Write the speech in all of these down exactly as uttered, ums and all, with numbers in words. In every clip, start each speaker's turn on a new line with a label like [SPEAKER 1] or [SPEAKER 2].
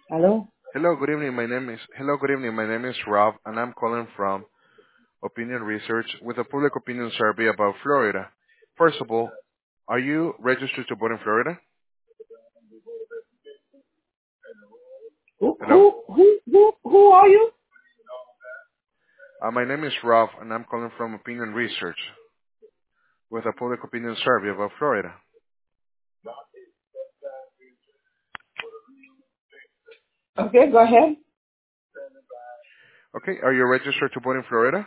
[SPEAKER 1] Hello?
[SPEAKER 2] Hello, good evening. My name is Hello, good evening. My name is Rob, and I'm calling from Opinion Research with a public opinion survey about Florida. First of all, are you registered to vote in Florida?
[SPEAKER 1] Who,
[SPEAKER 2] Hello?
[SPEAKER 1] who, who, who, who are you?
[SPEAKER 2] Uh, my name is Rob, and I'm calling from Opinion Research with a public opinion survey about Florida.
[SPEAKER 1] Okay, go ahead.
[SPEAKER 2] Okay, are you registered to vote in Florida?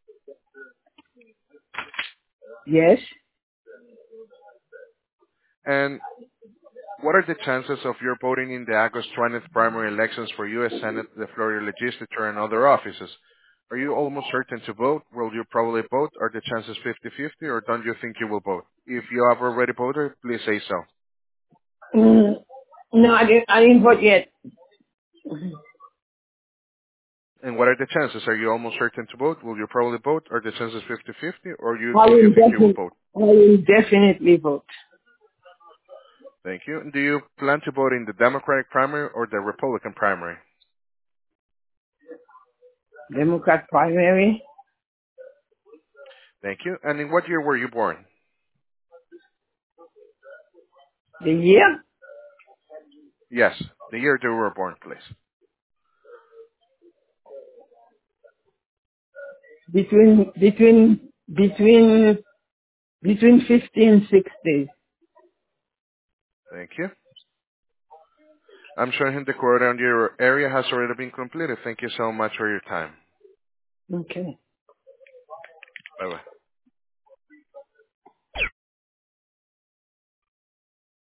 [SPEAKER 1] Yes.
[SPEAKER 2] And what are the chances of your voting in the August twentieth primary elections for U S Senate, the Florida Legislature, and other offices? Are you almost certain to vote? Will you probably vote? Are the chances fifty-fifty, or don't you think you will vote? If you have already voted, please say so.
[SPEAKER 1] Mm, no, I didn't, I didn't vote yet.
[SPEAKER 2] And what are the chances? Are you almost certain to vote? Will you probably vote? Are the chances fifty-fifty, or you
[SPEAKER 1] I
[SPEAKER 2] do you
[SPEAKER 1] will
[SPEAKER 2] think you will
[SPEAKER 1] definitely,
[SPEAKER 2] vote?
[SPEAKER 1] I will definitely vote.
[SPEAKER 2] Thank you. And do you plan to vote in the Democratic primary or the Republican primary?
[SPEAKER 1] Democrat primary.
[SPEAKER 2] Thank you. And in what year were you born?
[SPEAKER 1] The year
[SPEAKER 2] Yes, the year you were born, please.
[SPEAKER 1] between, between, between, between fifty and sixty.
[SPEAKER 2] Thank you. I'm showing the quote on your area has already been completed. Thank you so much for your time.
[SPEAKER 1] Okay.
[SPEAKER 2] Bye-bye.